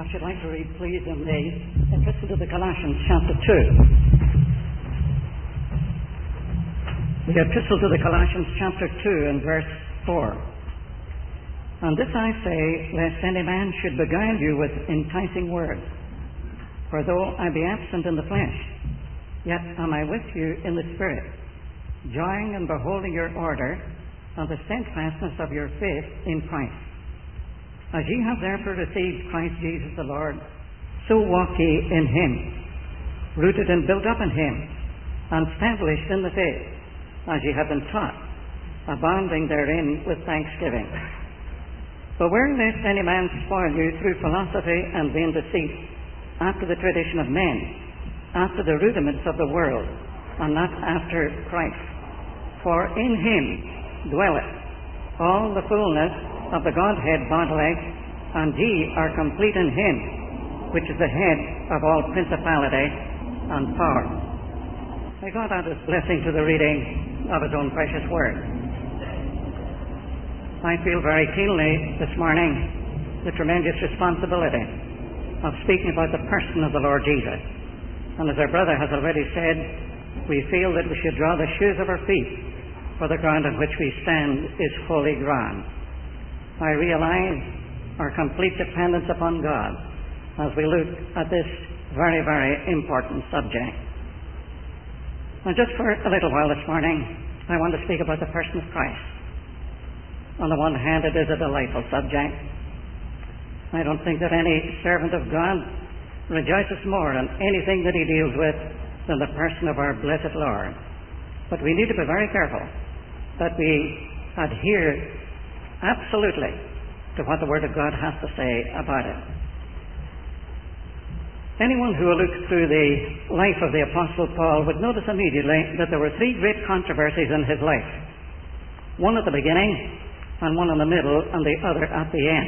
I should like to read, please, in the Epistle to the Colossians, chapter 2. The Epistle to the Colossians, chapter 2, and verse 4. And this I say, lest any man should beguile you with enticing words. For though I be absent in the flesh, yet am I with you in the Spirit, joying and beholding your order and the steadfastness of your faith in Christ. As ye have therefore received Christ Jesus the Lord, so walk ye in him, rooted and built up in him, and established in the faith, as ye have been taught, abounding therein with thanksgiving. Beware lest any man spoil you through philosophy and vain deceit, after the tradition of men, after the rudiments of the world, and not after Christ. For in him dwelleth all the fullness of the Godhead bodily, and ye are complete in him, which is the head of all principality and power. May God add his blessing to the reading of his own precious word. I feel very keenly this morning the tremendous responsibility of speaking about the person of the Lord Jesus. And as our brother has already said, we feel that we should draw the shoes of our feet, for the ground on which we stand is holy ground. I realize our complete dependence upon God as we look at this very, very important subject. And just for a little while this morning, I want to speak about the person of Christ. On the one hand, it is a delightful subject. I don't think that any servant of God rejoices more in anything that he deals with than the person of our blessed Lord. But we need to be very careful that we adhere absolutely to what the Word of God has to say about it. Anyone who will look through the life of the Apostle Paul would notice immediately that there were three great controversies in his life. One at the beginning, and one in the middle, and the other at the end.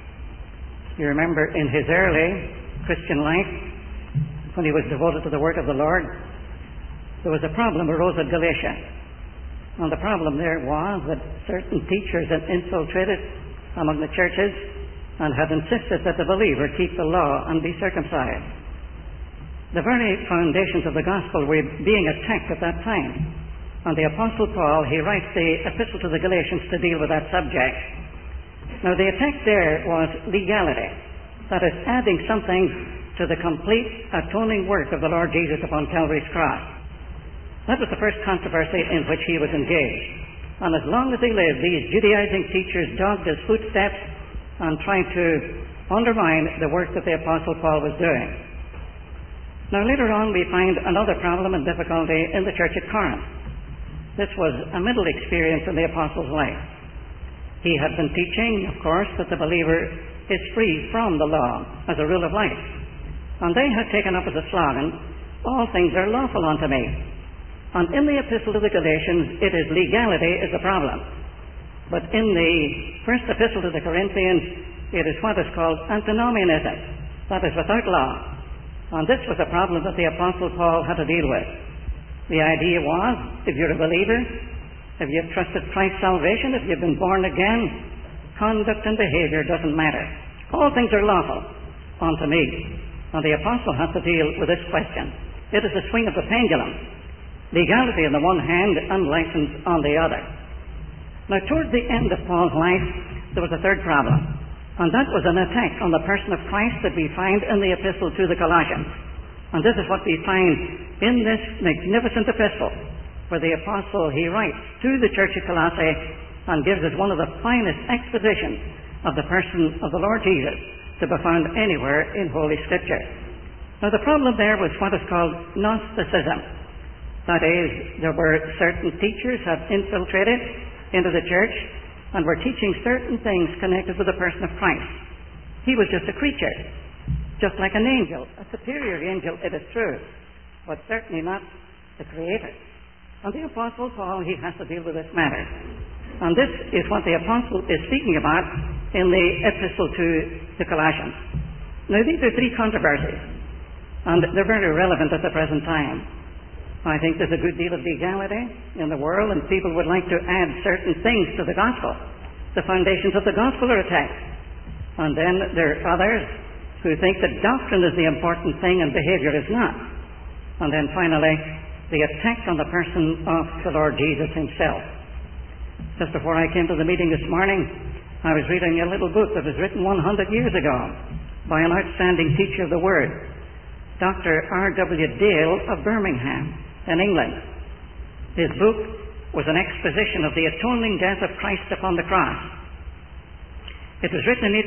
You remember in his early Christian life, when he was devoted to the work of the Lord, there was a problem arose at Galatia. And the problem there was that certain teachers had infiltrated among the churches and had insisted that the believer keep the law and be circumcised. The very foundations of the gospel were being attacked at that time. And the Apostle Paul, he writes the Epistle to the Galatians to deal with that subject. Now the attack there was legality. That is, adding something to the complete atoning work of the Lord Jesus upon Calvary's cross. That was the first controversy in which he was engaged. And as long as he lived, these Judaizing teachers dogged his footsteps and tried to undermine the work that the Apostle Paul was doing. Now later on we find another problem and difficulty in the church at Corinth. This was a middle experience in the Apostle's life. He had been teaching, of course, that the believer is free from the law as a rule of life. And they had taken up as a slogan, all things are lawful unto me. And in the Epistle to the Galatians, it is legality is the problem. But in the first Epistle to the Corinthians, it is what is called antinomianism. That is without law. And this was a problem that the Apostle Paul had to deal with. The idea was, if you're a believer, if you've trusted Christ's salvation, if you've been born again, conduct and behavior doesn't matter. All things are lawful unto me. And the Apostle has to deal with this question. It is the swing of the pendulum. Legality on the one hand and license on the other. Now towards the end of Paul's life, there was a third problem. And that was an attack on the person of Christ that we find in the Epistle to the Colossians. And this is what we find in this magnificent epistle, where the Apostle, he writes to the church at Colossae and gives us one of the finest expositions of the person of the Lord Jesus to be found anywhere in Holy Scripture. Now the problem there was what is called Gnosticism. That is, there were certain teachers had infiltrated into the church and were teaching certain things connected with the person of Christ. He was just a creature, just like an angel, a superior angel, it is true, but certainly not the Creator. And the Apostle Paul, he has to deal with this matter. And this is what the Apostle is speaking about in the Epistle to the Colossians. Now these are three controversies, and they're very relevant at the present time. I think there's a good deal of legality in the world, and people would like to add certain things to the gospel. The foundations of the gospel are attacked. And then there are others who think that doctrine is the important thing and behavior is not. And then finally, the attack on the person of the Lord Jesus himself. Just before I came to the meeting this morning, I was reading a little book that was written 100 years ago by an outstanding teacher of the Word, Dr. R.W. Dale of Birmingham in England. His book was an exposition of the atoning death of Christ upon the cross. It was written in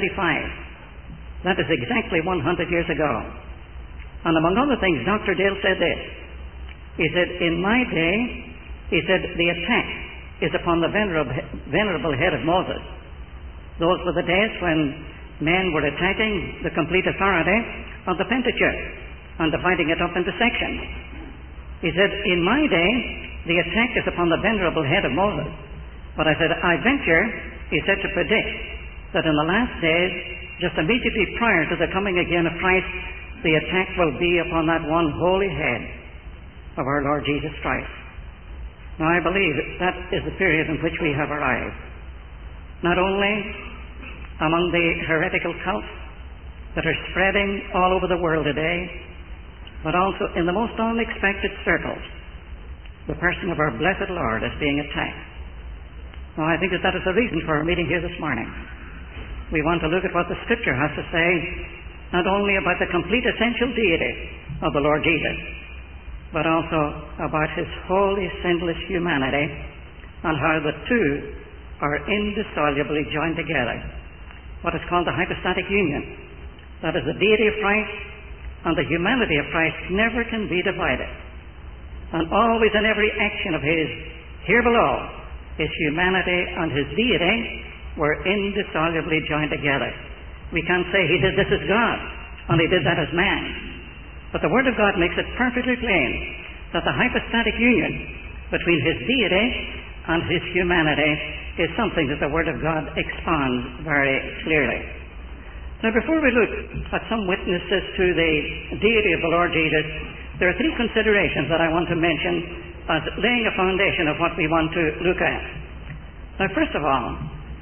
1875. That is exactly 100 years ago. And among other things, Dr. Dale said this. He said, in my day, he said, the attack is upon the venerable head of Moses. Those were the days when men were attacking the complete authority of the Pentateuch and dividing it up into sections. He said, in my day, the attack is upon the venerable head of Moses. But I said, I venture, he said, to predict that in the last days, just immediately prior to the coming again of Christ, the attack will be upon that one holy head of our Lord Jesus Christ. Now I believe that is the period in which we have arrived. Not only among the heretical cults that are spreading all over the world today, but also in the most unexpected circles, the person of our blessed Lord is being attacked. Now I think that is the reason for our meeting here this morning. We want to look at what the Scripture has to say, not only about the complete essential deity of the Lord Jesus, but also about his holy, sinless humanity and how the two are indissolubly joined together. What is called the hypostatic union. That is, the deity of Christ and the humanity of Christ never can be divided. And always in every action of his here below, his humanity and his deity were indissolubly joined together. We can't say he did this as God and he did that as man. But the Word of God makes it perfectly plain that the hypostatic union between his deity and his humanity is something that the Word of God expounds very clearly. Now, before we look at some witnesses to the deity of the Lord Jesus, there are three considerations that I want to mention as laying a foundation of what we want to look at. Now, first of all,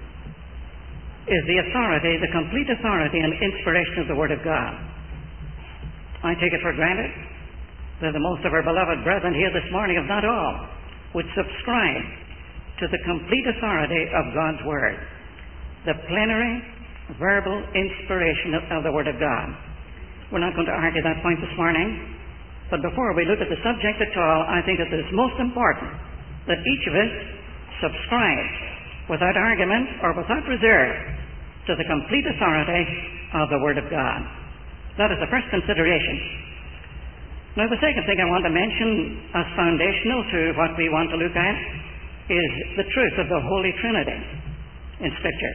is the authority, the complete authority and inspiration of the Word of God. I take it for granted that the most of our beloved brethren here this morning, if not all, would subscribe to the complete authority of God's Word, the plenary, verbal inspiration of the Word of God. We're not going to argue that point this morning, but before we look at the subject at all, I think it is most important that each of us subscribe without argument or without reserve to the complete authority of the Word of God. That is the first consideration. Now, the second thing I want to mention as foundational to what we want to look at is the truth of the Holy Trinity in Scripture.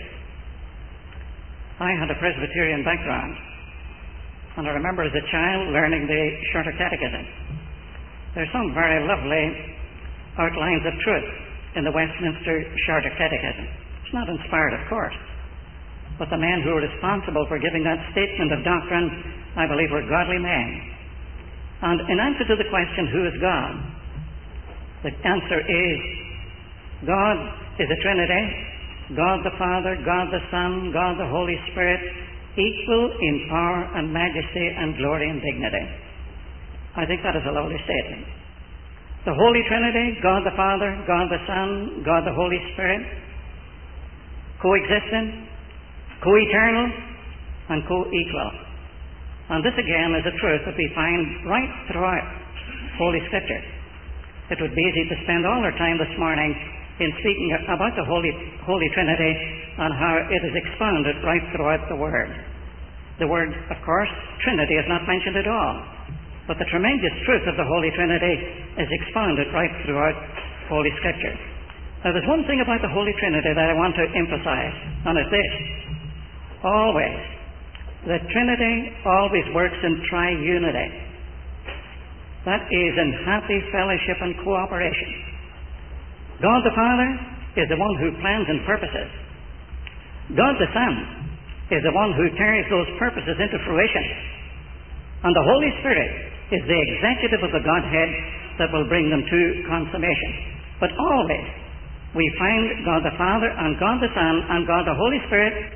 I had a Presbyterian background, and I remember as a child learning the Shorter Catechism. There's some very lovely outlines of truth in the Westminster Shorter Catechism. It's not inspired, of course, but the men who were responsible for giving that statement of doctrine, I believe, were godly men. And in answer to the question, who is God? The answer is, God is a Trinity, God the Father, God the Son, God the Holy Spirit, equal in power and majesty and glory and dignity. I think that is a lovely statement. The Holy Trinity, God the Father, God the Son, God the Holy Spirit, coexistent, co-eternal, and co-equal. And this again is a truth that we find right throughout Holy Scripture. It would be easy to spend all our time this morning in speaking about the Holy Trinity and how it is expounded right throughout the Word. The word, of course, Trinity is not mentioned at all, but the tremendous truth of the Holy Trinity is expounded right throughout Holy Scripture. Now, there's one thing about the Holy Trinity that I want to emphasize, and it's this. Always, the Trinity always works in triunity. That is, in happy fellowship and cooperation. God the Father is the one who plans and purposes. God the Son is the one who carries those purposes into fruition. And the Holy Spirit is the executive of the Godhead that will bring them to consummation. But always, we find God the Father and God the Son and God the Holy Spirit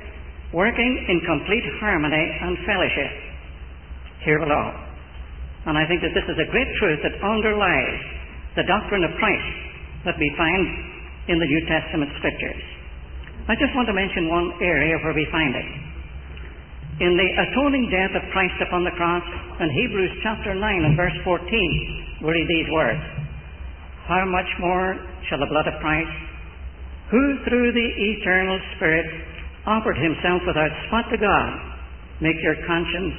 working in complete harmony and fellowship here below. And I think that this is a great truth that underlies the doctrine of Christ that we find in the New Testament Scriptures. I just want to mention one area where we find it. In the atoning death of Christ upon the cross, in Hebrews chapter 9 and verse 14, we read these words, "How much more shall the blood of Christ, who through the eternal Spirit offered himself without spot to God, make your conscience,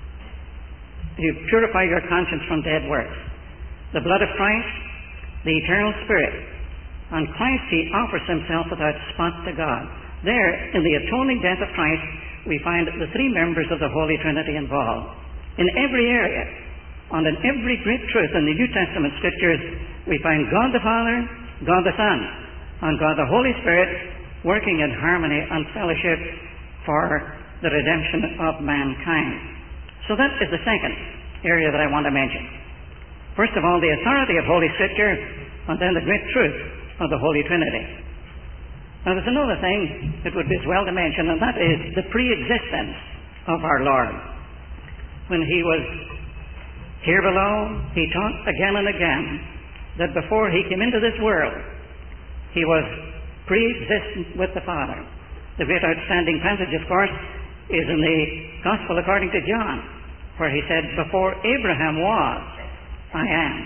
you purify your conscience from dead works." The blood of Christ, the eternal Spirit, and Christ, he offers himself without spot to God. There, in the atoning death of Christ, we find the three members of the Holy Trinity involved. In every area, and in every great truth in the New Testament Scriptures, we find God the Father, God the Son, and God the Holy Spirit working in harmony and fellowship for the redemption of mankind. So that is the second area that I want to mention. First of all, the authority of Holy Scripture, and then the great truth of the Holy Trinity. Now there's another thing it would be as well to mention, and that is the pre-existence of our Lord. When he was here below, he taught again and again that before he came into this world, he was pre-existent with the Father. The great outstanding passage, of course, is in the Gospel according to John, where he said, "Before Abraham was, I am."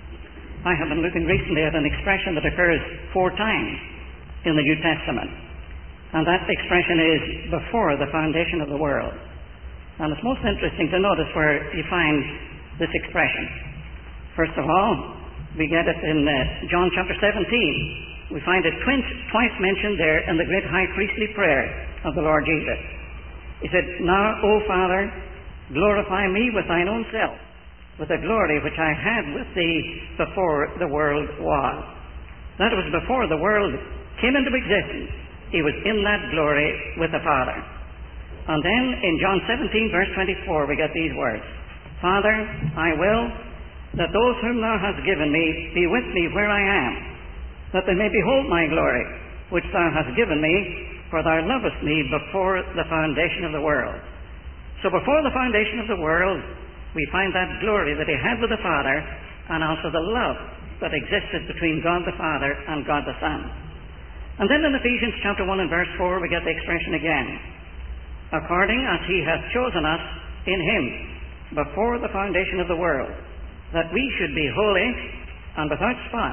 I have been looking recently at an expression that occurs 4 times in the New Testament, and that expression is "before the foundation of the world." And it's most interesting to notice where you find this expression. First of all, we get it in John chapter 17. We find it twice mentioned there in the great high priestly prayer of the Lord Jesus. He said, "Now, O Father, glorify me with thine own self, with the glory which I had with thee before the world was." That was before the world came into existence. He was in that glory with the Father. And then in John 17 verse 24 we get these words, "Father, I will that those whom thou hast given me be with me where I am, that they may behold my glory, which thou hast given me, for thou lovest me before the foundation of the world." So before the foundation of the world, we find that glory that he had with the Father, and also the love that existed between God the Father and God the Son. And then in Ephesians chapter 1 and verse 4, we get the expression again, "According as he hath chosen us in him before the foundation of the world, that we should be holy and without spot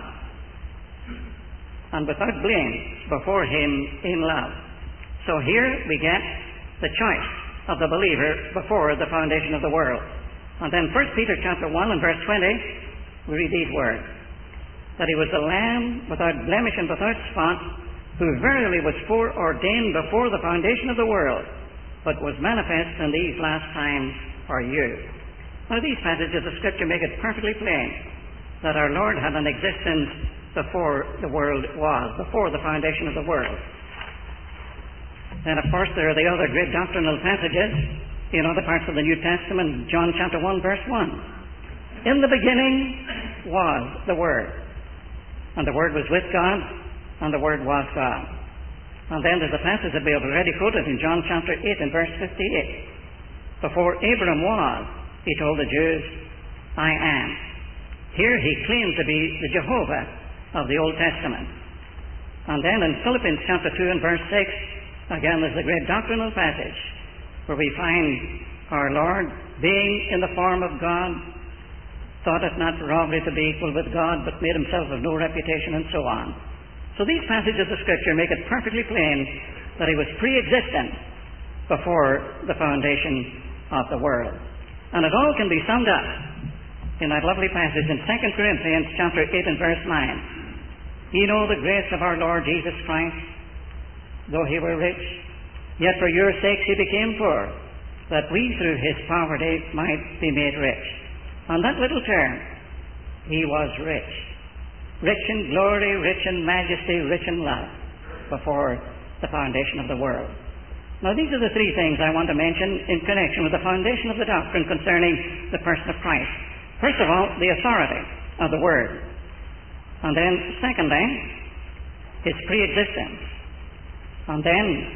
and without blame before him in love." So here we get the choice of the believer before the foundation of the world. And then 1 Peter chapter 1 and verse 20, we read these words, "That he was the Lamb without blemish and without spot, who verily was foreordained before the foundation of the world, but was manifest in these last times for you." Now these passages of Scripture make it perfectly plain that our Lord had an existence before the world was, before the foundation of the world. Then of course there are the other great doctrinal passages in other parts of the New Testament. John chapter 1 verse 1. "In the beginning was the Word, and the Word was with God, and the Word was God." And then there's a passage that we have already quoted in John chapter 8 and verse 58. "Before Abram was," he told the Jews, "I am." Here he claimed to be the Jehovah of the Old Testament. And then in Philippians chapter 2 and verse 6, again there's a great doctrinal passage where we find our Lord, being in the form of God, thought it not robbery to be equal with God, but made himself of no reputation, and so on. So these passages of Scripture make it perfectly plain that he was pre-existent before the foundation of the world. And it all can be summed up in that lovely passage in 2 Corinthians chapter 8 and verse 9. "Ye know the grace of our Lord Jesus Christ, though he were rich, yet for your sakes he became poor, that we through his poverty might be made rich." On that little term, he was rich. Rich in glory, rich in majesty, rich in love, before the foundation of the world. Now these are the three things I want to mention in connection with the foundation of the doctrine concerning the person of Christ. First of all, the authority of the Word. And then, secondly, his pre-existence. And then,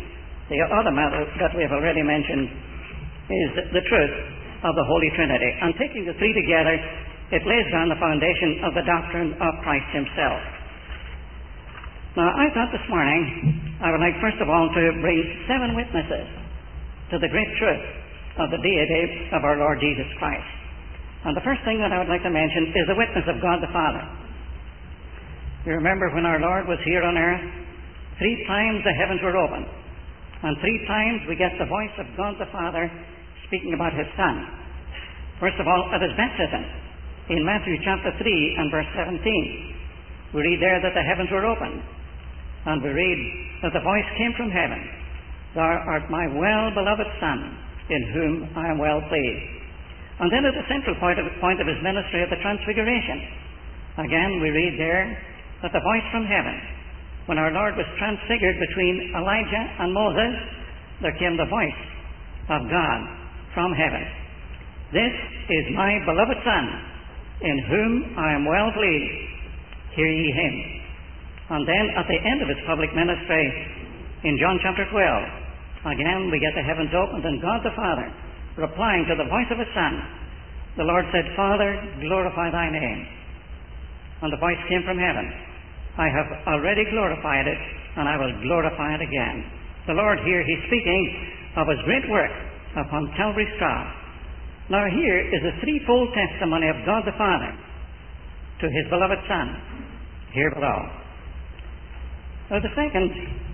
The other matter that we have already mentioned is the truth of the Holy Trinity. And taking the three together, it lays down the foundation of the doctrine of Christ himself. Now, I thought this morning I would like first of all to bring 7 witnesses to the great truth of the deity of our Lord Jesus Christ. And the first thing that I would like to mention is the witness of God the Father. You remember when our Lord was here on earth, 3 times the heavens were opened, and 3 times we get the voice of God the Father speaking about his Son. First of all, at his baptism, in Matthew chapter 3 and verse 17, we read there that the heavens were opened, and we read that the voice came from heaven, "Thou art my well-beloved Son, in whom I am well pleased." And then at the central point of his ministry at the Transfiguration, again we read there that the voice from heaven, when our Lord was transfigured between Elijah and Moses, there came the voice of God from heaven. "This is my beloved Son, in whom I am well pleased. Hear ye him." And then at the end of his public ministry, in John chapter 12, again we get the heavens opened, and God the Father, replying to the voice of his Son, the Lord said, "Father, glorify thy name." And the voice came from heaven, "I have already glorified it, and I will glorify it again." The Lord here, he's speaking of his great work upon Calvary's cross. Now here is a threefold testimony of God the Father to his beloved Son here below. Now the second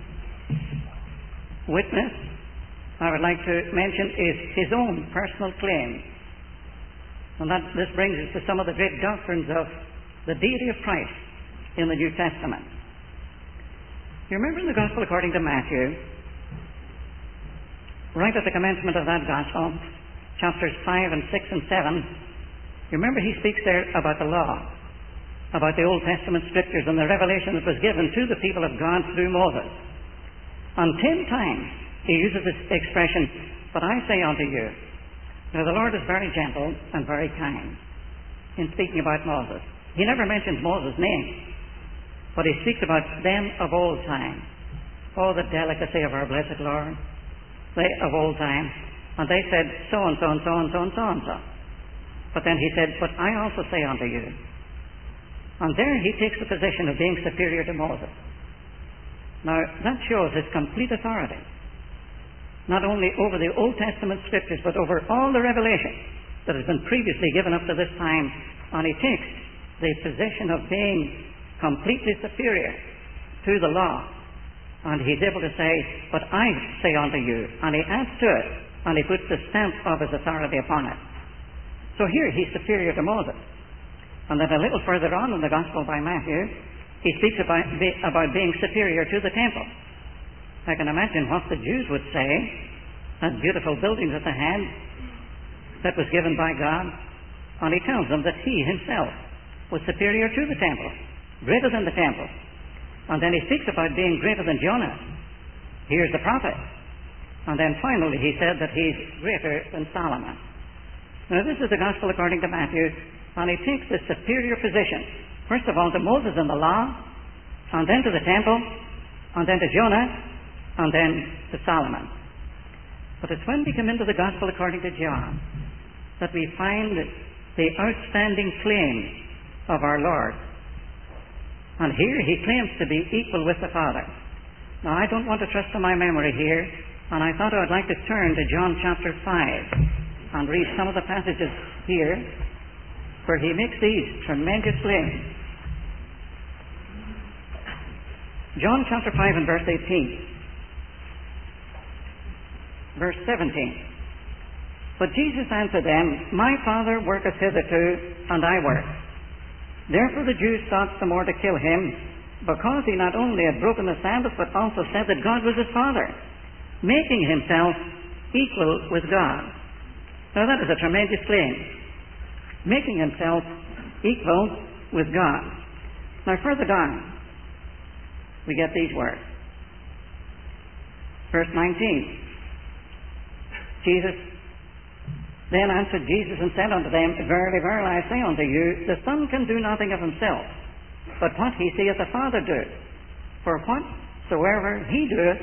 witness I would like to mention is his own personal claim. And this brings us to some of the great doctrines of the deity of Christ in the New Testament. You remember in the Gospel according to Matthew, right at the commencement of that Gospel, chapters 5 and 6 and 7, you remember he speaks there about the law, about the Old Testament scriptures and the revelation that was given to the people of God through Moses. And 10 times he uses this expression, "But I say unto you." Now the Lord is very gentle and very kind in speaking about Moses. He never mentions Moses' name, but he speaks about them of old time. Oh, the delicacy of our blessed Lord. They of old time. And they said, so and so and so and so and so and so. But then he said, "But I also say unto you." And there he takes the position of being superior to Moses. Now, that shows his complete authority, not only over the Old Testament scriptures, but over all the revelation that has been previously given up to this time. And he takes the position of being completely superior to the law. And he's able to say, "But I say unto you." And he adds to it, and he puts the stamp of his authority upon it. So here he's superior to Moses. And then a little further on in the Gospel by Matthew, he speaks about being superior to the temple. I can imagine what the Jews would say, that beautiful building that they had that was given by God. And he tells them that he himself was superior to the temple, greater than the temple. And then he speaks about being greater than Jonah. Here's the prophet. And then finally he said that he's greater than Solomon. Now this is the Gospel according to Matthew, and he takes this superior position, first of all to Moses and the law, and then to the temple, and then to Jonah, and then to Solomon. But it's when we come into the Gospel according to John that we find the outstanding claim of our Lord. And here he claims to be equal with the Father. Now I don't want to trust to my memory here, and I thought I would like to turn to John chapter 5 and read some of the passages here where he makes these tremendous claims. John chapter 5 and verse 18. Verse 17. But Jesus answered them, "My Father worketh hitherto, and I work." Therefore the Jews sought the more to kill him, because he not only had broken the Sabbath, but also said that God was his Father, making himself equal with God. Now that is a tremendous claim. Making himself equal with God. Now further down, we get these words. Verse 19. Then answered Jesus and said unto them, "Verily, verily, I say unto you, the Son can do nothing of himself, but what he seeth the Father do. For whatsoever he doeth,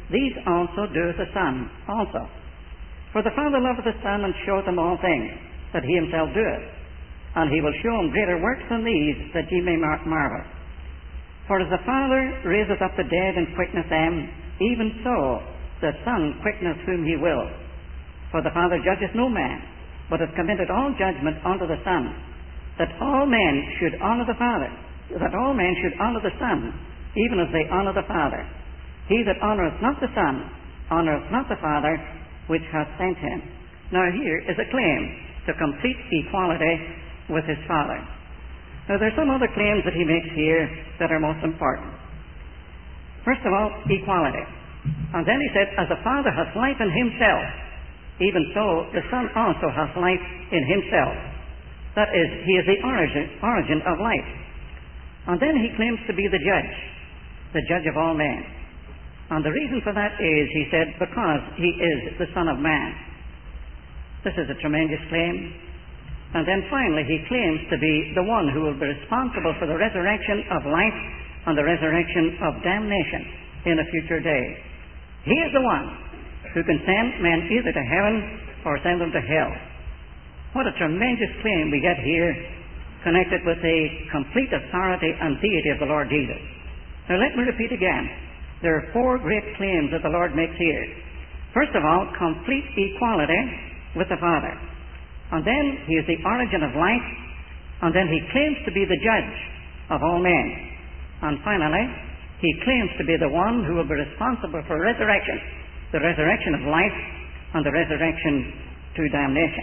these also doeth the Son also. For the Father loveth the Son, and showeth him all things that he himself doeth. And he will show him greater works than these, that ye may marvel. For as the Father raiseth up the dead and quickeneth them, even so the Son quickeneth whom he will. For the Father judgeth no man, but hath committed all judgment unto the Son, that all men should honour the Father, that all men should honour the Son, even as they honour the Father. He that honoureth not the Son honoureth not the Father which hath sent him. Now here is a claim to complete equality with his Father. Now there are some other claims that he makes here that are most important. First of all, equality. And then he said, as the Father hath life in himself, even so the Son also hath life in himself. That is, he is the origin of life. And then he claims to be the judge of all men. And the reason for that is, he said, because he is the Son of Man. This is a tremendous claim. And then finally, he claims to be the one who will be responsible for the resurrection of life and the resurrection of damnation in a future day. He is the one who can send men either to heaven or send them to hell. What a tremendous claim we get here, connected with the complete authority and deity of the Lord Jesus. Now let me repeat again. There are four great claims that the Lord makes here. First of all, complete equality with the Father. And then he is the origin of life. And then he claims to be the judge of all men. And finally, he claims to be the one who will be responsible for resurrection, the resurrection of life and the resurrection to damnation.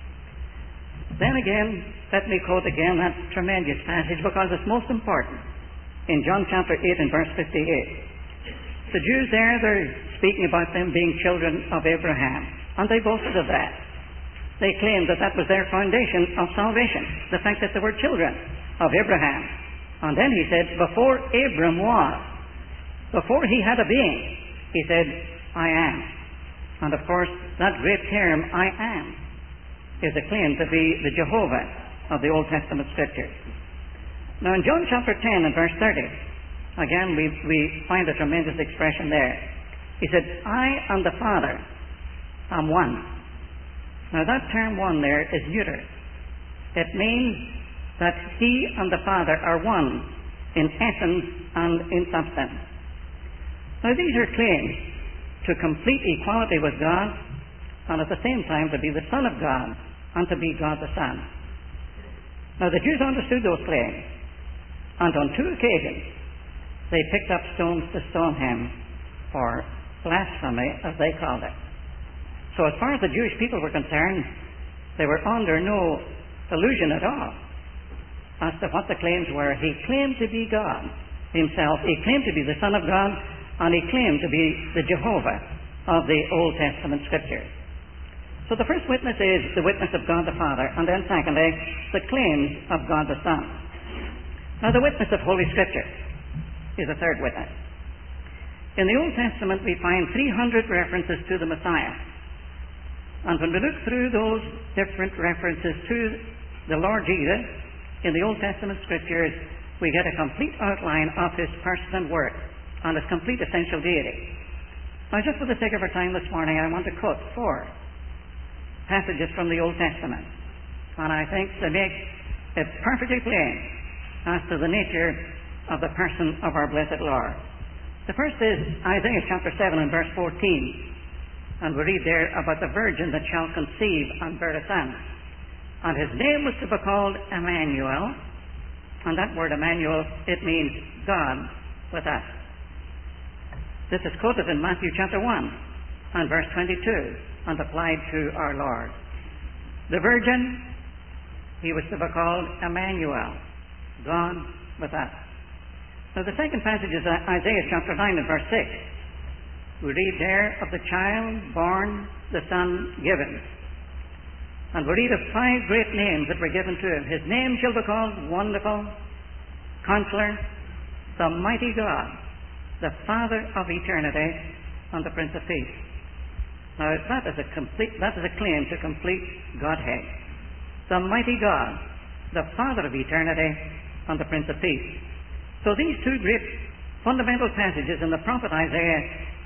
Then again, let me quote again that tremendous passage, because it's most important. In John chapter 8 and verse 58. The Jews there, they're speaking about them being children of Abraham. And they boasted of that. They claimed that that was their foundation of salvation, the fact that they were children of Abraham. And then he said, before Abram was, before he had a being, he said, I am. And of course, that great term, I am, is a claim to be the Jehovah of the Old Testament Scriptures. Now in John chapter 10 and verse 30, again we find a tremendous expression there. He said, I and the Father am one. Now that term one there is neuter. It means that he and the Father are one in essence and in substance. Now these are claims to complete equality with God, and at the same time to be the Son of God and to be God the Son. Now the Jews understood those claims, and on two occasions they picked up stones to stone him for blasphemy, as they called it. So as far as the Jewish people were concerned, they were under no illusion at all as to what the claims were. He claimed to be God himself. He claimed to be the Son of God, and he claimed to be the Jehovah of the Old Testament Scriptures. So the first witness is the witness of God the Father, and then secondly, the claims of God the Son. Now the witness of Holy Scripture is the third witness. In the Old Testament we find 300 references to the Messiah. And when we look through those different references to the Lord Jesus in the Old Testament Scriptures, we get a complete outline of his person and work and his complete essential deity. Now just for the sake of our time this morning, I want to quote 4 passages from the Old Testament. And I think they make it perfectly plain as to the nature of the person of our blessed Lord. The first is Isaiah chapter 7 and verse 14. And we read there about the virgin that shall conceive and bear a son. And his name was to be called Emmanuel. And that word Emmanuel, it means God with us. This is quoted in Matthew chapter 1 and verse 22 and applied to our Lord. The virgin, he was to be called Emmanuel, God with us. Now the second passage is Isaiah chapter 9 and verse 6. We read there of the child born, the son given. And we read of 5 great names that were given to him. His name shall be called Wonderful, Counselor, the Mighty God, the Father of Eternity, and the Prince of Peace. Now that is a claim to complete Godhead. The Mighty God, the Father of Eternity, and the Prince of Peace. So these 2 great fundamental passages in the prophet Isaiah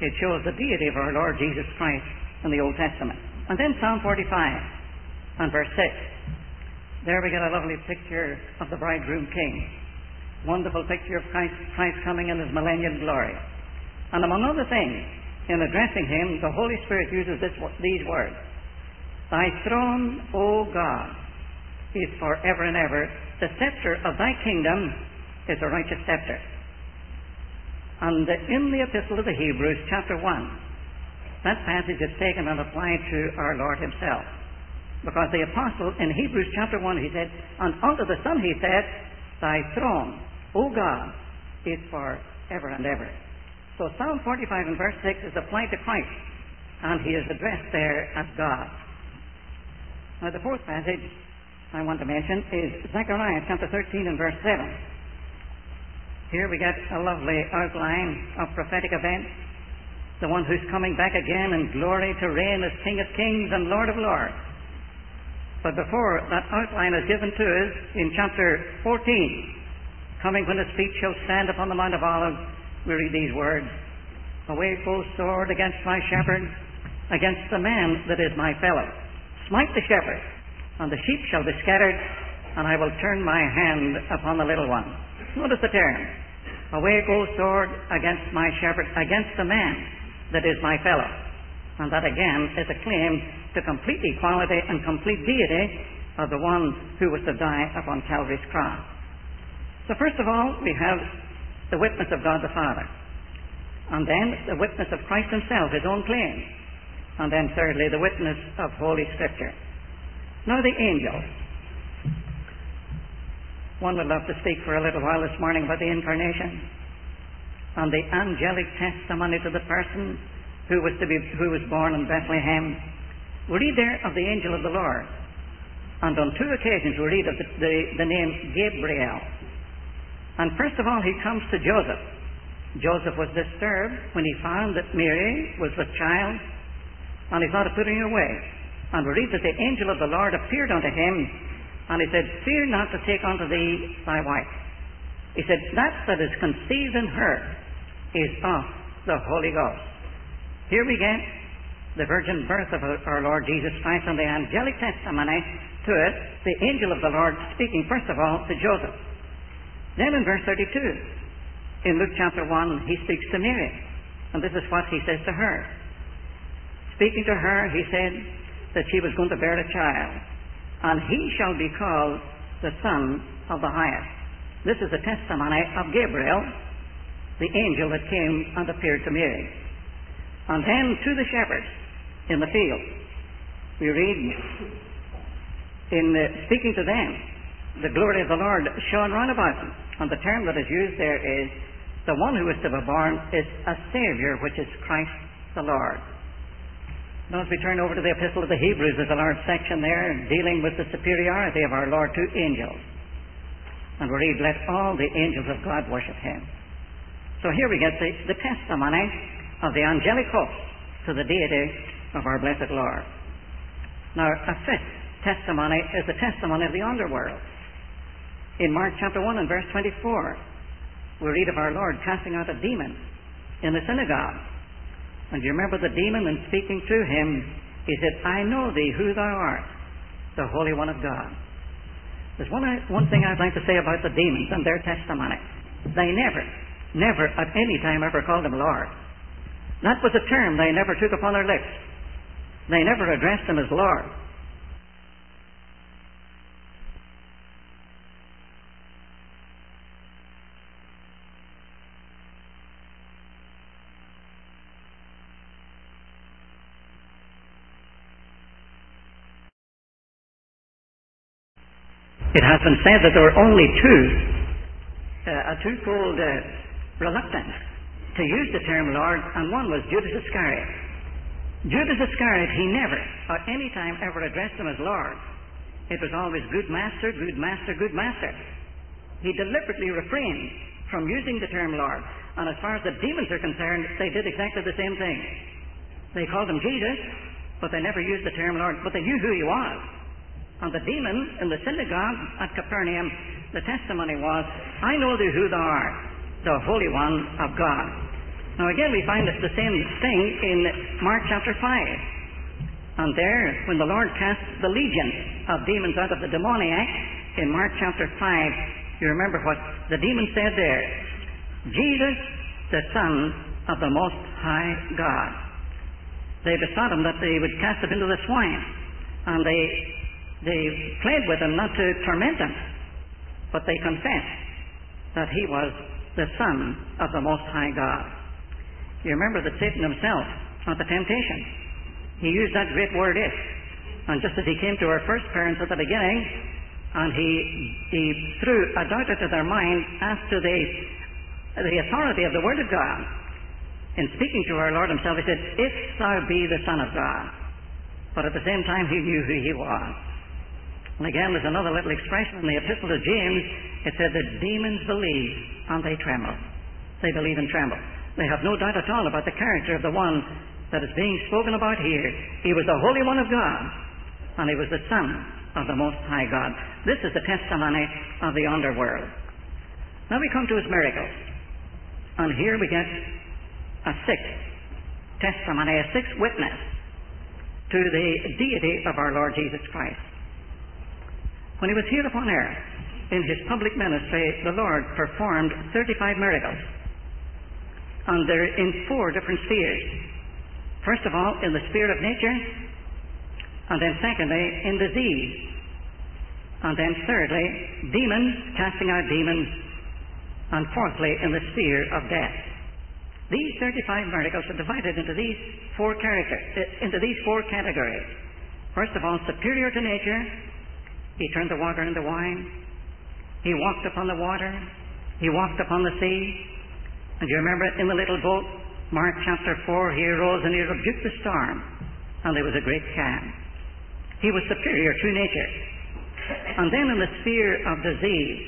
It shows the deity of our Lord Jesus Christ in the Old Testament. And then Psalm 45 and verse 6. There we get a lovely picture of the bridegroom king. Wonderful picture of Christ coming in his millennial glory. And among other things, in addressing him, the Holy Spirit uses these words. Thy throne, O God, is forever and ever. The scepter of thy kingdom is a righteous scepter. And in the Epistle to the Hebrews, chapter 1, that passage is taken and applied to our Lord himself. Because the apostle in Hebrews chapter 1, he said, and unto the Son he said, thy throne, O God, is forever and ever. So Psalm 45 and verse 6 is applied to Christ, and he is addressed there as God. Now the fourth passage I want to mention is Zechariah chapter 13 and verse 7. Here we get a lovely outline of prophetic events. The one who's coming back again in glory to reign as King of Kings and Lord of Lords. But before that outline is given to us in chapter 14, coming when his feet shall stand upon the Mount of Olives, we read these words, away goes sword against my shepherd, against the man that is my fellow. Smite the shepherd, and the sheep shall be scattered, and I will turn my hand upon the little one. Notice the term. Away goes sword against my shepherd, against the man that is my fellow. And that again is a claim to complete equality and complete deity of the one who was to die upon Calvary's cross. So first of all, we have the witness of God the Father. And then the witness of Christ himself, his own claim. And then thirdly, the witness of Holy Scripture. Now the angels. One would love to speak for a little while this morning about the incarnation and the angelic testimony to the person who was born in Bethlehem. We read there of the angel of the Lord. And on two occasions we read of the name Gabriel. And first of all, he comes to Joseph. Joseph was disturbed when he found that Mary was with child, and he thought of putting her away. And we read that the angel of the Lord appeared unto him, and he said, fear not to take unto thee thy wife. He said, that is conceived in her is of the Holy Ghost. Here we get the virgin birth of our Lord Jesus Christ and the angelic testimony to it, the angel of the Lord speaking first of all to Joseph. Then in verse 32, in Luke chapter 1, he speaks to Mary, and this is what he says to her. Speaking to her, he said that she was going to bear a child, and he shall be called the Son of the Highest. This is the testimony of Gabriel, the angel that came and appeared to Mary. And then to the shepherds in the field, we read in speaking to them, the glory of the Lord shone round about them. And the term that is used there is the one who is to be born is a Saviour, which is Christ the Lord. Now as we turn over to the Epistle of the Hebrews, there's a large section there dealing with the superiority of our Lord to angels. And we read, let all the angels of God worship him. So here we get the testimony of the angelic host to the deity of our blessed Lord. Now a fifth testimony is the testimony of the underworld. In Mark chapter 1 and verse 24, we read of our Lord casting out a demon in the synagogue. And you remember the demon, in speaking to him, he said, I know thee who thou art, the Holy One of God. There's one thing I'd like to say about the demons and their testimony. They never at any time ever called him Lord. That was a term they never took upon their lips. They never addressed him as Lord. It has been said that there were only a twofold reluctance to use the term Lord, and one was Judas Iscariot. Judas Iscariot, he never, at any time, ever addressed him as Lord. It was always good master, good master, good master. He deliberately refrained from using the term Lord. And as far as the demons are concerned, they did exactly the same thing. They called him Jesus, but they never used the term Lord, but they knew who he was. And the demon in the synagogue at Capernaum, the testimony was, I know thee who thou art, the Holy One of God. Now again we find the same thing in Mark chapter 5. And there, when the Lord cast the legion of demons out of the demoniac, in Mark chapter 5, you remember what the demon said there. Jesus, the Son of the Most High God. They besought him that they would cast him into the swine. And they pled with him not to torment him, but they confessed that he was the Son of the Most High God. You remember that Satan himself, at the temptation, he used that great word if. And just as he came to our first parents at the beginning, and he threw a doubt into their mind as to the authority of the Word of God. In speaking to our Lord himself, he said, if thou be the Son of God. But at the same time, he knew who he was. And again, there's another little expression in the Epistle to James. It said that demons believe and they tremble. They believe and tremble. They have no doubt at all about the character of the one that is being spoken about here. He was the Holy One of God, and he was the Son of the Most High God. This is the testimony of the underworld. Now we come to his miracles, and here we get a sixth testimony, a sixth witness to the deity of our Lord Jesus Christ. When he was here upon earth, in his public ministry, the Lord performed 35 miracles, and they're in 4 different spheres. First of all, in the sphere of nature, and then secondly, in disease, and then thirdly, demons, casting out demons, and fourthly, in the sphere of death. These 35 miracles are divided into these 4 categories. First of all, superior to nature, he turned the water into wine, he walked upon the water, he walked upon the sea, and you remember in the little boat, Mark chapter 4, he arose and he rebuked the storm, and there was a great calm. He was superior to nature. And then in the sphere of disease,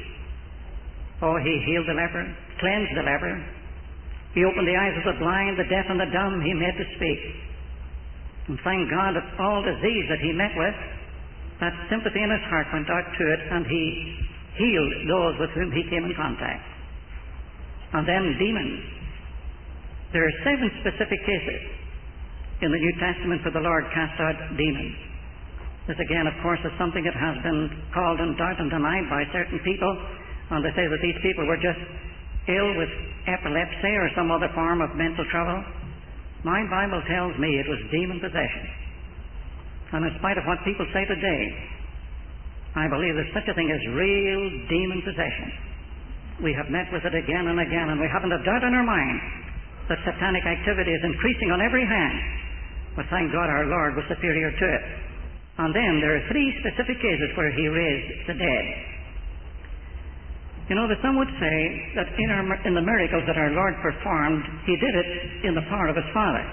he healed the leper, cleansed the leper. He opened the eyes of the blind, the deaf, and the dumb he made to speak. And thank God that all disease that he met with, that sympathy in his heart went out to it, and he healed those with whom he came in contact. And then demons. There are 7 specific cases in the New Testament for the Lord cast out demons. This again, of course, is something that has been called in doubt and denied by certain people, and they say that these people were just ill with epilepsy or some other form of mental trouble. My Bible tells me it was demon possession. And in spite of what people say today, I believe there's such a thing as real demon possession. We have met with it again and again, and we haven't a doubt in our mind that satanic activity is increasing on every hand. But thank God our Lord was superior to it. And then there are 3 specific cases where he raised the dead. You know, that some would say that in the miracles that our Lord performed, he did it in the power of his Father.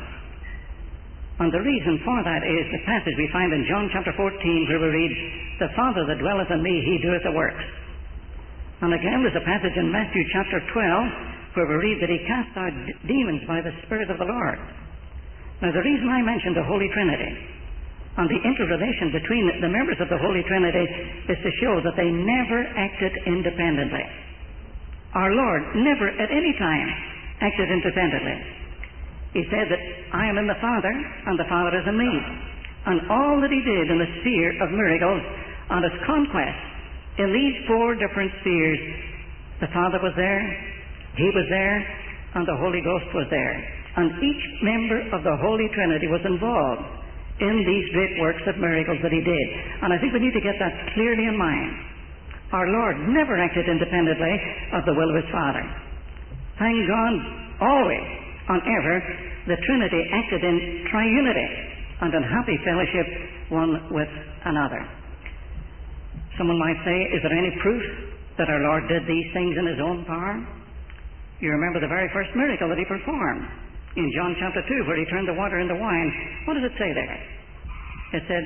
And the reason for that is the passage we find in John chapter 14 where we read, the Father that dwelleth in me, he doeth the works. And again there's a passage in Matthew chapter 12 where we read that he cast out demons by the Spirit of the Lord. Now the reason I mentioned the Holy Trinity and the interrelation between the members of the Holy Trinity is to show that they never acted independently. Our Lord never at any time acted independently. He said that I am in the Father and the Father is in me. And all that he did in the sphere of miracles and his conquest in these 4 different spheres, the Father was there, he was there, and the Holy Ghost was there. And each member of the Holy Trinity was involved in these great works of miracles that he did. And I think we need to get that clearly in mind. Our Lord never acted independently of the will of his Father. Thank God, always and ever, the Trinity acted in triunity and in happy fellowship one with another. Someone might say, is there any proof that our Lord did these things in his own power? You remember the very first miracle that he performed in John chapter 2 where he turned the water into wine. What does it say there? It said,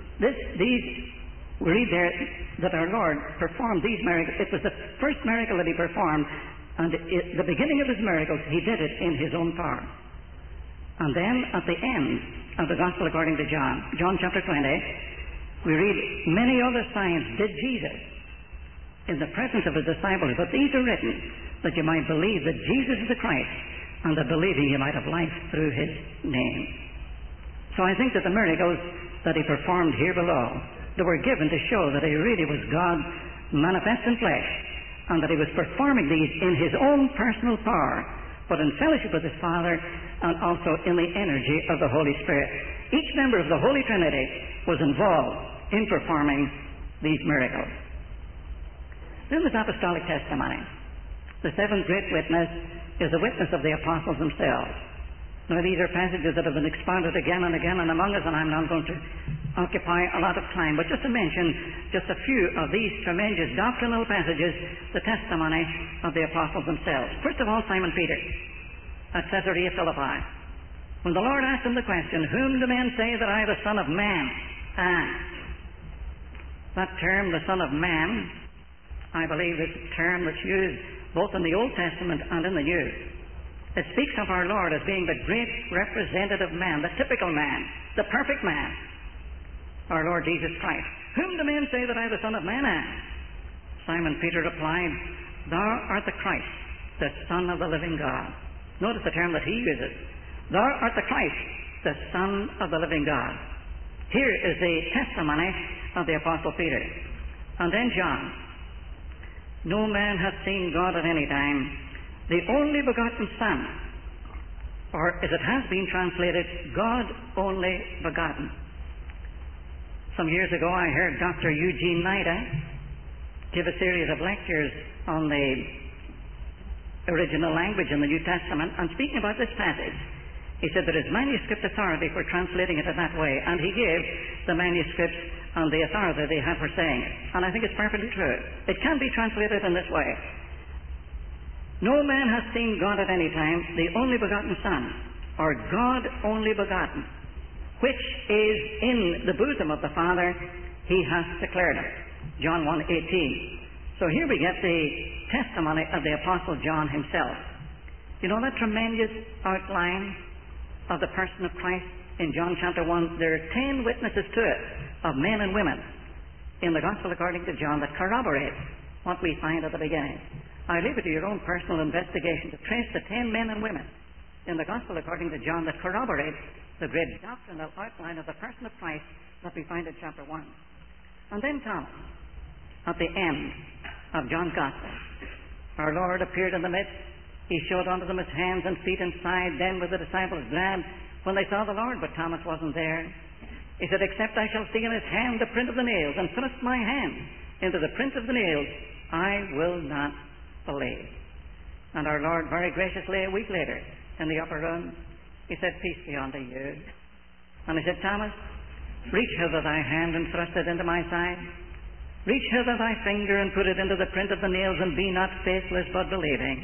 we read there that our Lord performed these miracles. It was the first miracle that he performed, and the beginning of his miracles, he did it in his own power. And then at the end of the Gospel according to John chapter 20, we read, many other signs did Jesus in the presence of his disciples, but these are written that you might believe that Jesus is the Christ, and that believing you might have life through his name. So I think that the miracles that he performed here below, they were given to show that he really was God manifest in flesh, and that he was performing these in his own personal power, but in fellowship with his Father and also in the energy of the Holy Spirit. Each member of the Holy Trinity was involved in performing these miracles. Then there's apostolic testimony. The seventh great witness is the witness of the apostles themselves. Now, these are passages that have been expounded again and again and among us, and I'm not going to occupy a lot of time, but just to mention just a few of these tremendous doctrinal passages, the testimony of the apostles themselves. First of all, Simon Peter at Caesarea Philippi. When the Lord asked him the question, "Whom do men say that I, the Son of Man, am?" That term, the Son of Man, I believe is a term that's used both in the Old Testament and in the New. It speaks of our Lord as being the great representative man, the typical man, the perfect man, our Lord Jesus Christ. "Whom do men say that I, the Son of Man, am?" Simon Peter replied, "Thou art the Christ, the Son of the living God." Notice the term that he uses. "Thou art the Christ, the Son of the living God." Here is the testimony of the Apostle Peter. And then John. "No man hath seen God at any time. The only begotten Son," or as it has been translated, "God only begotten." Some years ago I heard Dr. Eugene Nida give a series of lectures on the original language in the New Testament, and speaking about this passage, he said there is manuscript authority for translating it in that way, and he gave the manuscripts and the authority they had for saying it. And I think it's perfectly true. It can be translated in this way. "No man hath seen God at any time, the only begotten Son, or God only begotten, which is in the bosom of the Father, he hath declared it." John 1:18. So here we get the testimony of the Apostle John himself. You know that tremendous outline of the person of Christ in John chapter 1? There are 10 witnesses to it, of men and women, in the Gospel according to John, that corroborate what we find at the beginning. I leave it to your own personal investigation to trace the 10 men and women in the Gospel according to John that corroborate the great doctrinal outline of the person of Christ that we find in chapter 1. And then Thomas, at the end of John's Gospel. Our Lord appeared in the midst. He showed unto them his hands and feet and side. Then were the disciples glad when they saw the Lord, but Thomas wasn't there. He said, "Except I shall see in his hand the print of the nails, and thrust my hand into the print of the nails, I will not believe." And our Lord very graciously, a week later, in the upper room, he said, "Peace be unto you." And he said, "Thomas, reach hither thy hand and thrust it into my side. Reach hither thy finger and put it into the print of the nails, and be not faithless but believing."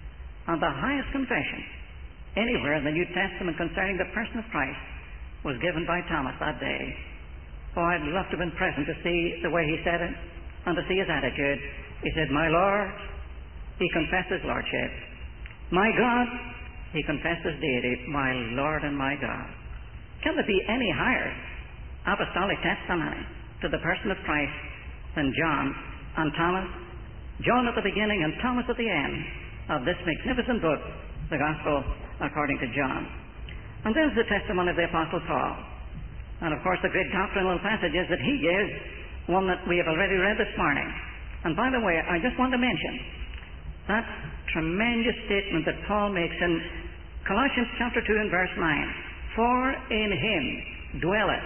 And the highest confession anywhere in the New Testament concerning the person of Christ was given by Thomas that day. Oh, I'd love to have been present to see the way he said it and to see his attitude. He said, "My Lord," he confessed his lordship. "My God," he confessed his deity. "My Lord and my God." Can there be any higher apostolic testimony to the person of Christ than John and Thomas? John at the beginning and Thomas at the end of this magnificent book, the Gospel according to John. And there's the testimony of the Apostle Paul. And of course the great doctrinal passages that he gives, one that we have already read this morning. And by the way, I just want to mention that tremendous statement that Paul makes in Colossians chapter 2 and verse 9. "For in him dwelleth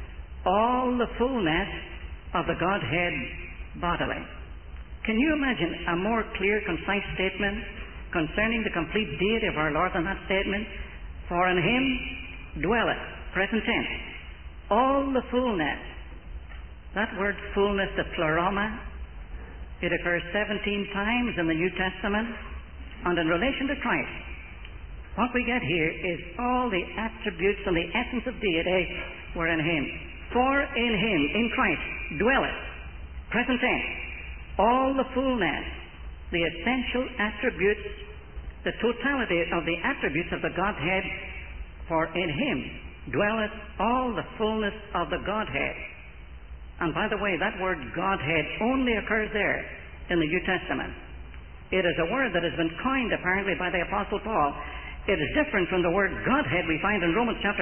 all the fullness of the Godhead bodily." Can you imagine a more clear, concise statement concerning the complete deity of our Lord than that statement? "For in him dwelleth," present tense, "all the fullness." That word fullness, the pleroma, it occurs 17 times in the New Testament. And in relation to Christ, what we get here is all the attributes and the essence of deity were in him. "For in him," in Christ, "dwelleth," present tense, "all the fullness," the essential attributes, the totality of the attributes of the Godhead. "For in him dwelleth all the fullness of the Godhead." And by the way, that word Godhead only occurs there in the New Testament. It is a word that has been coined apparently by the Apostle Paul. It is different from the word Godhead we find in Romans chapter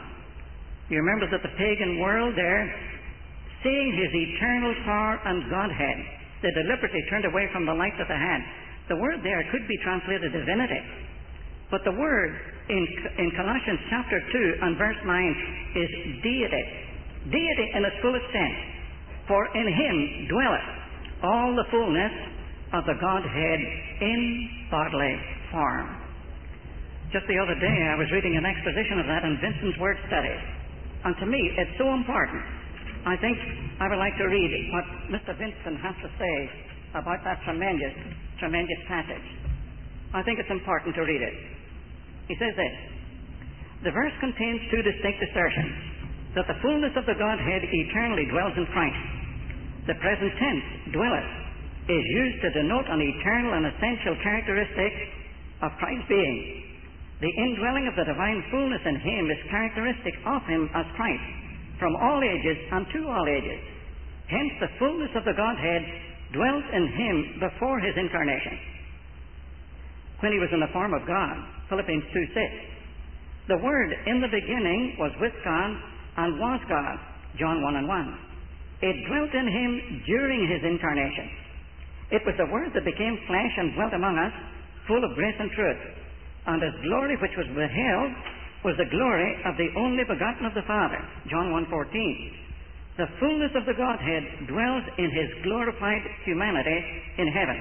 1. You remember that the pagan world there, seeing his eternal power and Godhead, they deliberately turned away from the light that they had. The word there could be translated divinity. But the word in Colossians chapter 2 and verse 9 is deity. Deity in its fullest sense. For in him dwelleth all the fullness of the Godhead in bodily form. Just the other day I was reading an exposition of that in Vincent's Word Studies. And to me it's so important. I think I would like to read what Mr. Vincent has to say about that tremendous passage. I think it's important to read it. He says this: the verse contains two distinct assertions, that the fullness of the Godhead eternally dwells in Christ. The present tense, dwelleth, is used to denote an eternal and essential characteristic of Christ's being. The indwelling of the divine fullness in him is characteristic of him as Christ, from all ages and to all ages. Hence the fullness of the Godhead dwelt in him before his incarnation, when he was in the form of God. Philippians 2:6. The Word in the beginning was with God and was God. John 1 and 1. It dwelt in him during his incarnation. It was the Word that became flesh and dwelt among us, full of grace and truth. And his glory which was beheld was the glory of the only begotten of the Father. John 1:14. The fullness of the Godhead dwells in his glorified humanity in heaven.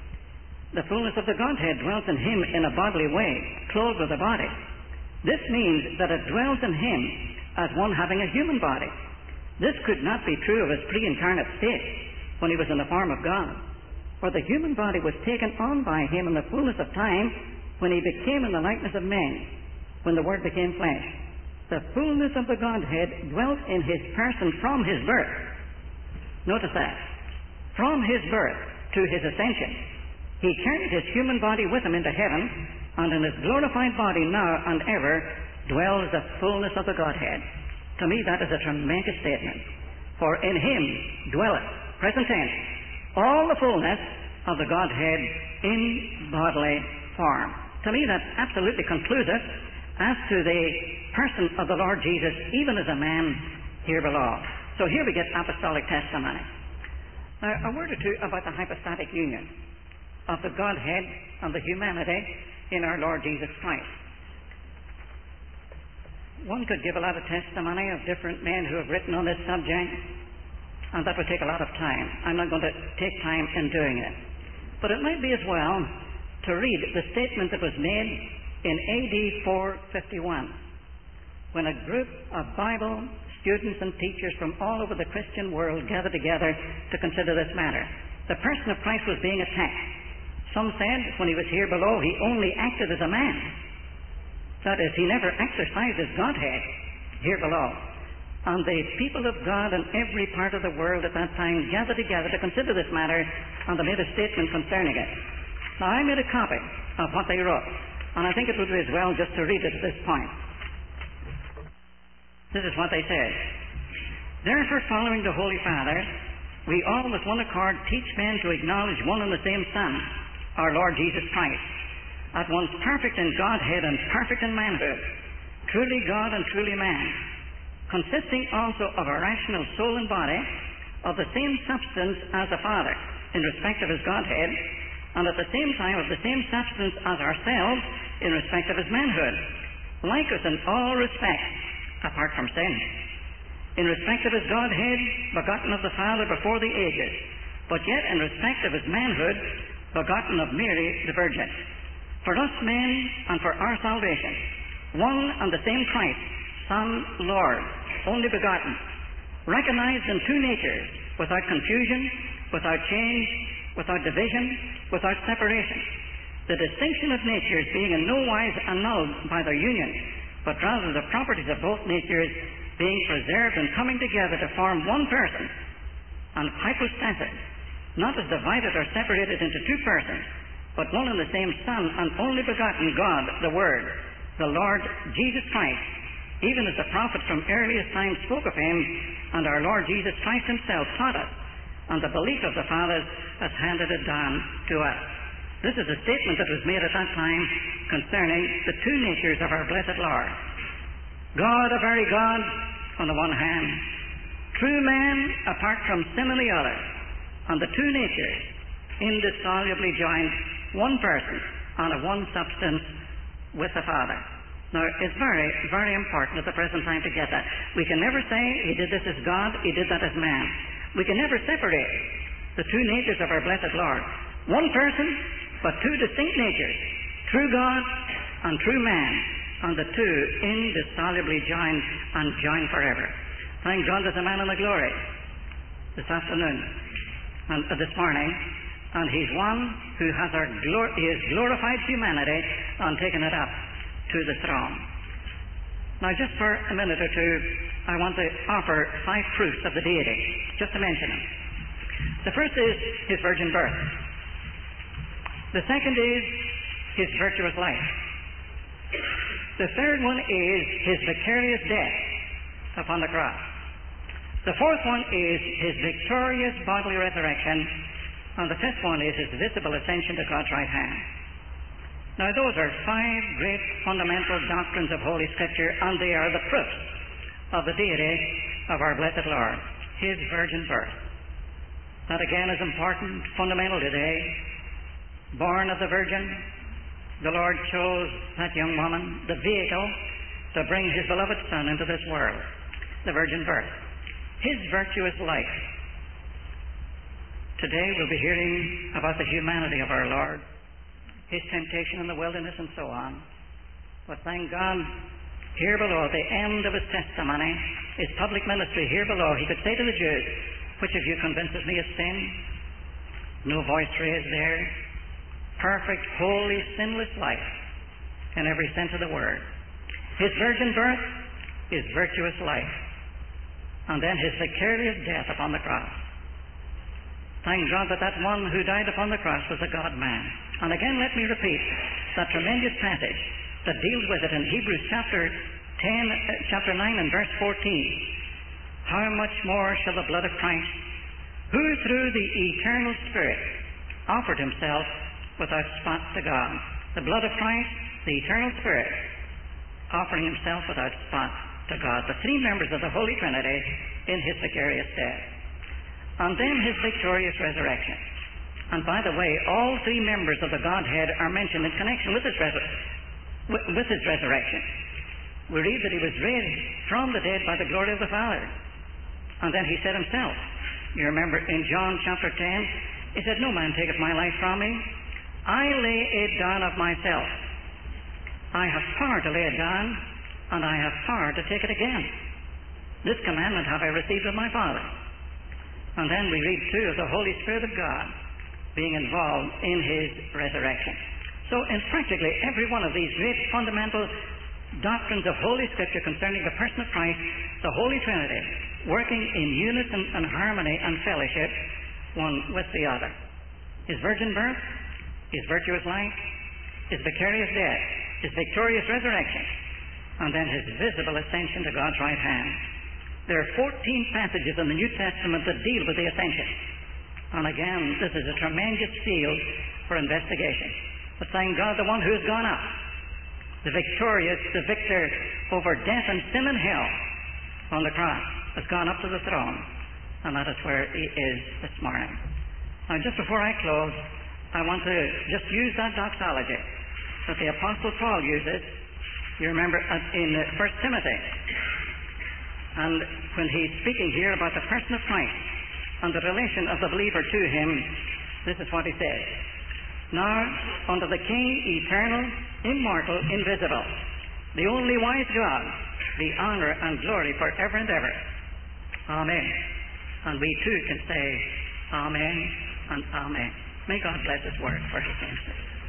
The fullness of the Godhead dwells in him in a bodily way, clothed with a body. This means that it dwells in him as one having a human body. This could not be true of his pre-incarnate state, when he was in the form of God. For the human body was taken on by him in the fullness of time, when he became in the likeness of men, when the Word became flesh. The fullness of the Godhead dwelt in his person from his birth. Notice that. From his birth to his ascension. He carried his human body with him into heaven, and in his glorified body now and ever dwells the fullness of the Godhead. To me that is a tremendous statement. For in him dwelleth, present tense, all the fullness of the Godhead in bodily form. To me that's absolutely conclusive as to the person of the Lord Jesus, even as a man here below. So here we get apostolic testimony. Now, a word or two about the hypostatic union of the Godhead and the humanity in our Lord Jesus Christ. One could give a lot of testimony of different men who have written on this subject, and that would take a lot of time. I'm not going to take time in doing it. But it might be as well to read the statement that was made in AD 451, when a group of Bible students and teachers from all over the Christian world gathered together to consider this matter. The person of Christ was being attacked. Some said when he was here below he only acted as a man. That is, he never exercised his Godhead here below. And the people of God in every part of the world at that time gathered together to consider this matter, and they made a statement concerning it. Now, I made a copy of what they wrote, and I think it would be as well just to read it at this point. This is what they said. Therefore, following the Holy Father, we all with one accord teach men to acknowledge one and the same Son, our Lord Jesus Christ, at once perfect in Godhead and perfect in manhood, truly God and truly man, consisting also of a rational soul and body, of the same substance as the Father, in respect of his Godhead, and at the same time of the same substance as ourselves, in respect of his manhood, like us in all respects, apart from sin. In respect of his Godhead, begotten of the Father before the ages, but yet in respect of his manhood, begotten of Mary the Virgin. For us men, and for our salvation, one and the same Christ, Son, Lord, only begotten, recognized in two natures, without confusion, without change, without division, without separation. The distinction of natures being in no wise annulled by their union, but rather the properties of both natures being preserved and coming together to form one person, and hypostasis, not as divided or separated into two persons, but one and the same Son, and only begotten God, the Word, the Lord Jesus Christ, even as the prophets from earliest times spoke of him, and our Lord Jesus Christ himself taught us, and the belief of the fathers has handed it down to us. This is a statement that was made at that time concerning the two natures of our blessed Lord. God, a very God, on the one hand, true man apart from sin on the other, and the two natures indissolubly joined, one person and a one substance with the Father. Now, it's very, very important at the present time to get that. We can never say he did this as God, he did that as man. We can never separate the two natures of our blessed Lord. One person, but two distinct natures, true God and true man, and the two indissolubly joined and joined forever. Thank God there's a man in the glory this afternoon and this morning, and he's one who has his glorified humanity and taken it up to the throne. Now, just for a minute or two, I want to offer 5 proofs of the deity, just to mention them. The first is his virgin birth. The second is his virtuous life. The third one is his vicarious death upon the cross. The fourth one is his victorious bodily resurrection. And the fifth one is his visible ascension to God's right hand. Now, those are 5 great fundamental doctrines of Holy Scripture, and they are the proofs of the deity of our blessed Lord, his virgin birth. That again is important, fundamental today. Born of the Virgin, the Lord chose that young woman, the vehicle, to bring his beloved Son into this world, the virgin birth. His virtuous life. Today we'll be hearing about the humanity of our Lord, his temptation in the wilderness and so on. But thank God, here below, at the end of his testimony, his public ministry here below, he could say to the Jews, which of you convinces me of sin? No voice raised there. Perfect, holy, sinless life in every sense of the word. His virgin birth, his virtuous life, and then his vicarious death upon the cross. Thank God that that one who died upon the cross was a God-man. And again, let me repeat that tremendous passage that deals with it in Hebrews chapter 9 and verse 14. How much more shall the blood of Christ, who through the eternal Spirit offered himself without spot to God. The blood of Christ, the eternal Spirit, offering himself without spot to God. The 3 members of the Holy Trinity in his vicarious death. And then his victorious resurrection. And by the way, all 3 members of the Godhead are mentioned in connection with his resurrection. We read that he was raised from the dead by the glory of the Father. And then he said himself, you remember in John chapter 10, he said, no man taketh my life from me. I lay it down of myself. I have power to lay it down, and I have power to take it again. This commandment have I received of my Father. And then we read too of the Holy Spirit of God being involved in his resurrection. So in practically every one of these great fundamental doctrines of Holy Scripture concerning the person of Christ, the Holy Trinity, working in unison and harmony and fellowship, one with the other. His virgin birth, his virtuous life, his vicarious death, his victorious resurrection, and then his visible ascension to God's right hand. There are 14 passages in the New Testament that deal with the ascension. And again, this is a tremendous field for investigation. But thank God, the one who has gone up, the victorious, the victor over death and sin and hell on the cross, has gone up to the throne. And that is where he is this morning. Now, just before I close, I want to just use that doxology that the Apostle Paul uses. You remember in 1 Timothy. And when he's speaking here about the person of Christ and the relation of the believer to him, this is what he says. Now, unto the King, eternal, immortal, invisible, the only wise God, be honor and glory forever and ever. Amen. And we too can say Amen and Amen. May God bless his word for his name's sake.